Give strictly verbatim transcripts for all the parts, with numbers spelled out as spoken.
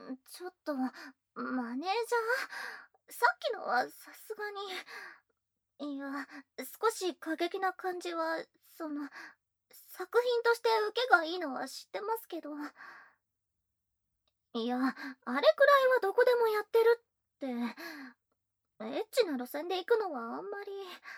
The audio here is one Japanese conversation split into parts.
ちょっと、マネージャー、さっきのはさすがに。いや、少し過激な感じは、その、作品として受けがいいのは知ってますけど。いや、あれくらいはどこでもやってるって、エッチな路線で行くのはあんまり。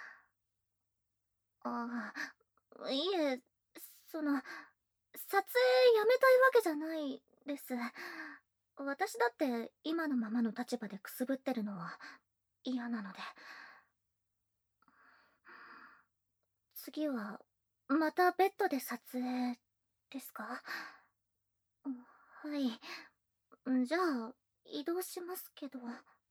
ああ、いえ、その、撮影やめたいわけじゃないです。私だって今のままの立場でくすぶってるのは嫌なので。次は、またベッドで撮影ですか？はい。じゃあ、移動しますけど。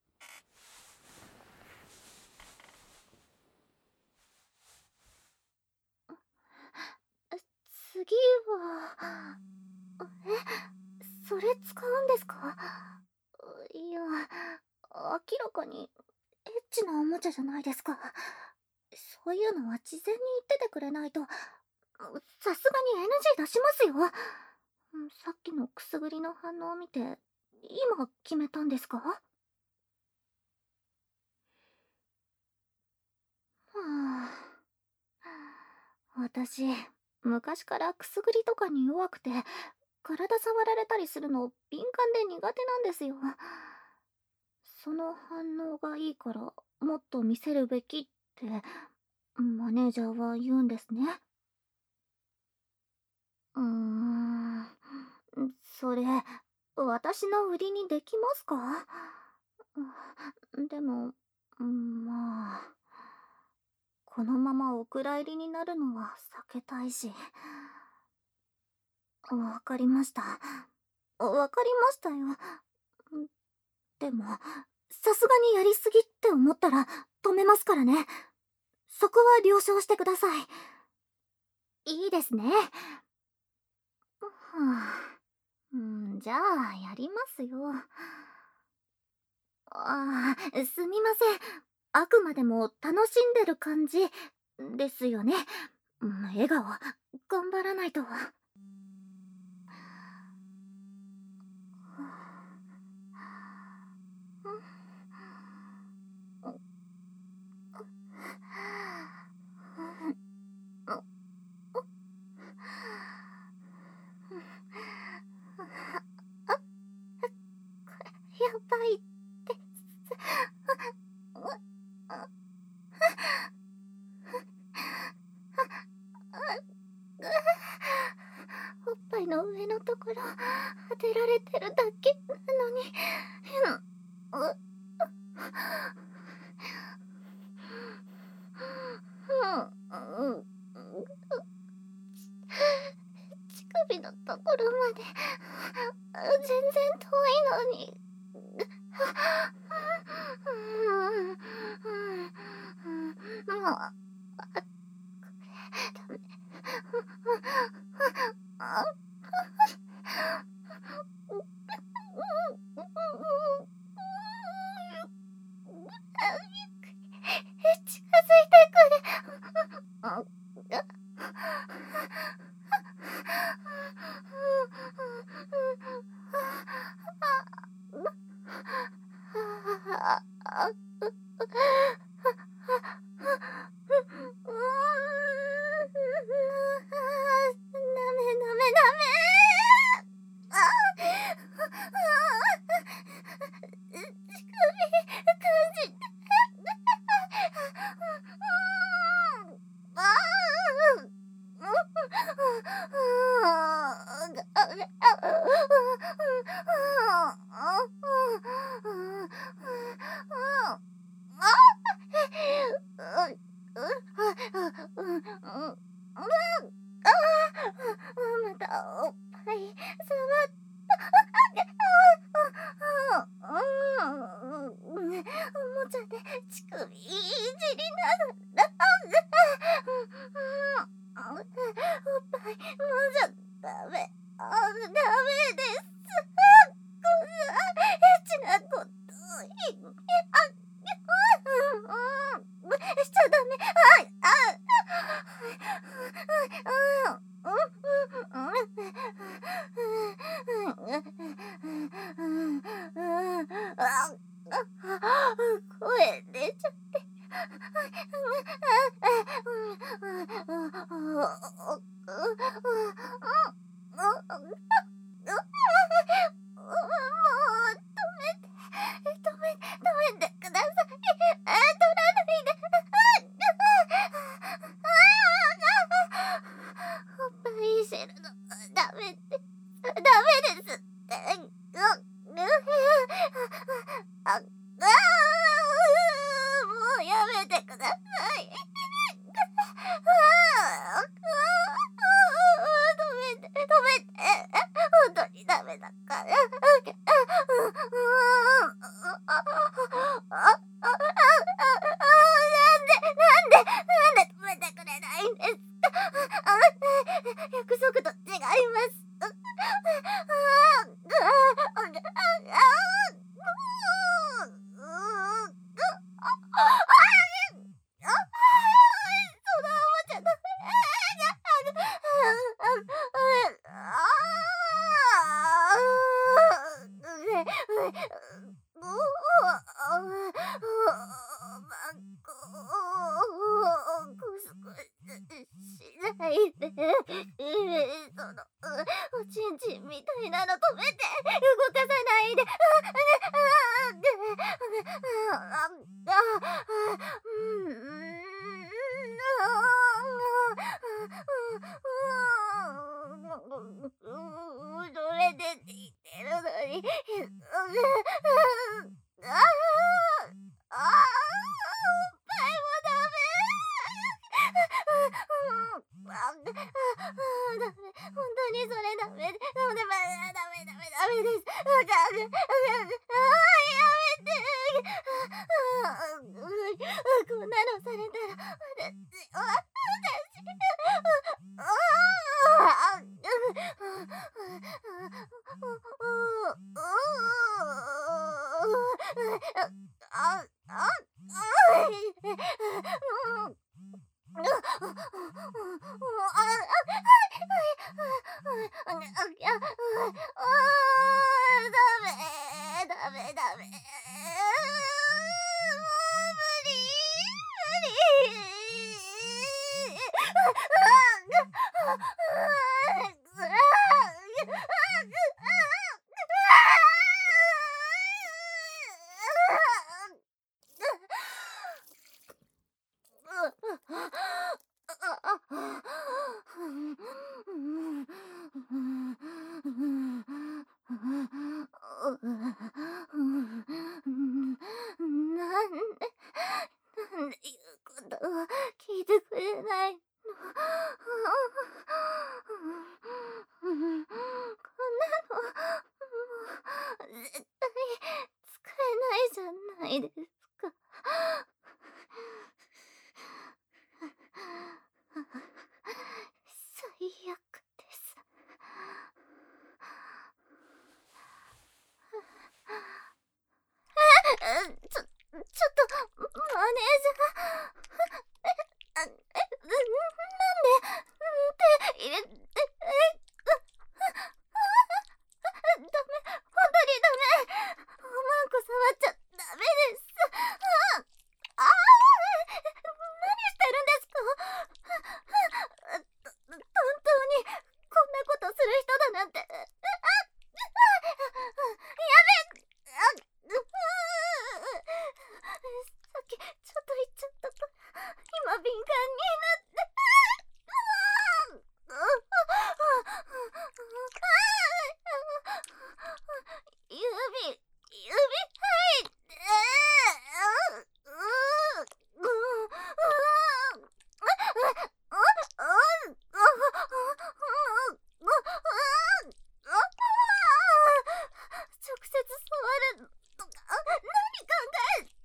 次は、え、それ使うんですか？いや、明らかにエッチなおもちゃじゃないですか。そういうのは事前に言っててくれないと、さすがに エヌジー 出しますよ。さっきのくすぐりの反応を見て、今決めたんですか？はあ、私、昔からくすぐりとかに弱くて、体触られたりするの敏感で苦手なんですよ。その反応がいいから、もっと見せるべきって、マネージャーは言うんですね。うーん、それ、私の売りにできますか？でも、まあ、このままお蔵入りになるのは避けたいし。わかりました。わかりましたよ。でも、さすがにやりすぎって思ったら止めますからね。そこは了承してください。いいですね。はあ、うん、じゃあ、やりますよ。ああ、すみません。あくまでも楽しんでる感じですよね。うん、笑顔、頑張らないと。やばいですおっぱいの上のところ当てられてるだけなのに。ううん乳首のところまで全然遠いのに。もう近づいてくる。またおっぱい触おもちゃで乳首いじりながら、おっぱいもうじゃダメ、ダメです。エッチなこと、しちゃダメ。あ、あ、 あ、あ、もうやめてください。止めて、止めて。本当にダメだから。なんで、なんで、なんで止めてくれないんですか。約束と違います。そのおちんちんみたいなの止めて、動かさないで。止めてって言ってるのに。本当にそれダメで、ダメ、ダメ、ダメ、ダメ、ダメです。ああ、やめて。こんなのされたら、私、私、ダメダメ。なんで、なんで言うことを聞いてくれないの。こんなの、もう絶対使えないじゃないですか。最悪です。ちょ、ちょっと、マネージャー。え、なんで、手入れて、え、ダメ、本当にダメ。おまんこ触っちゃダメです。ああ、何してるんですか。本当にこんなことする人だなんて。やめ、さっきちょっと言っちゃったから、今敏感になって。指、指入って。直接触るとか何考えて。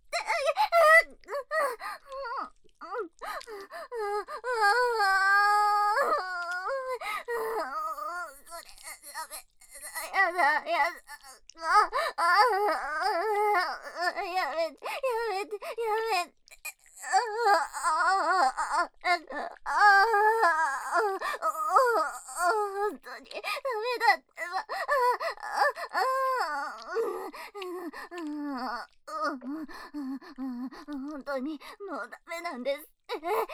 それダメ。やだやだ。やめてやめてやめて。本当にダメだってば。本当にもうダメなんです。止めてよ。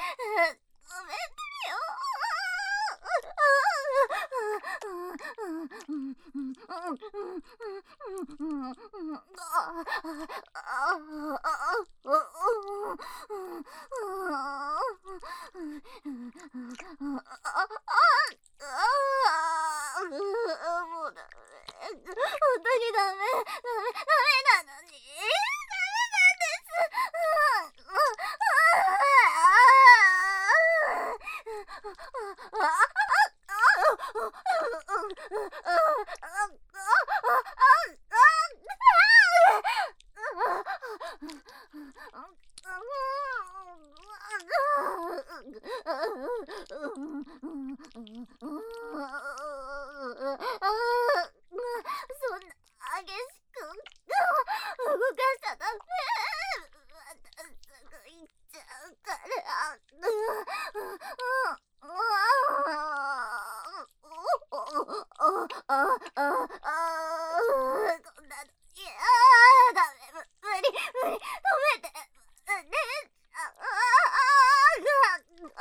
もうダメ。 にダメ、ダメ、ダメなのに。ダメなんです。うん、うん、ああ、ああ、ああ、あそんな激しく動かしちゃダメ。またすぐ行っちゃうから。あああああこんなのいやだめ無理無理止めてねあああ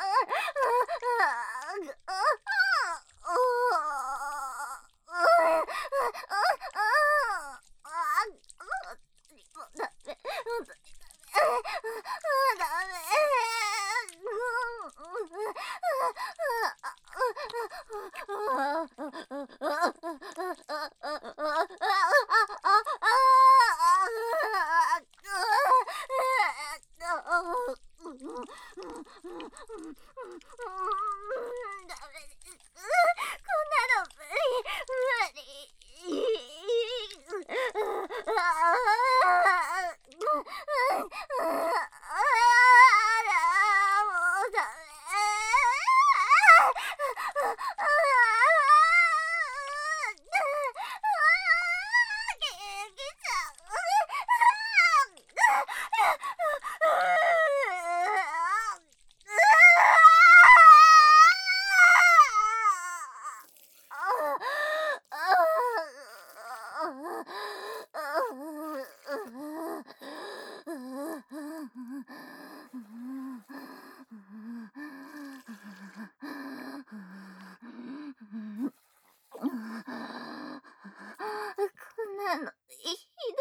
こんなのひど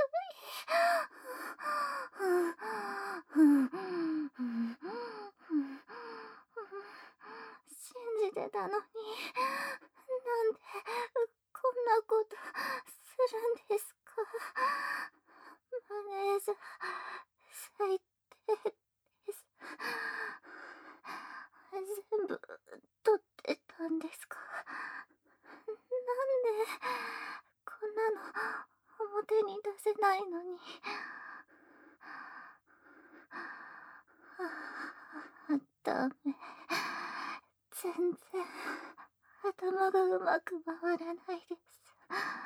い。信じてたのに、なんでこんなことするんですか。マネージャー、最低です。全部取ってたんですか。なんでこんなの表に出せないのに。あ、ダメ。全然頭がうまく回らないです。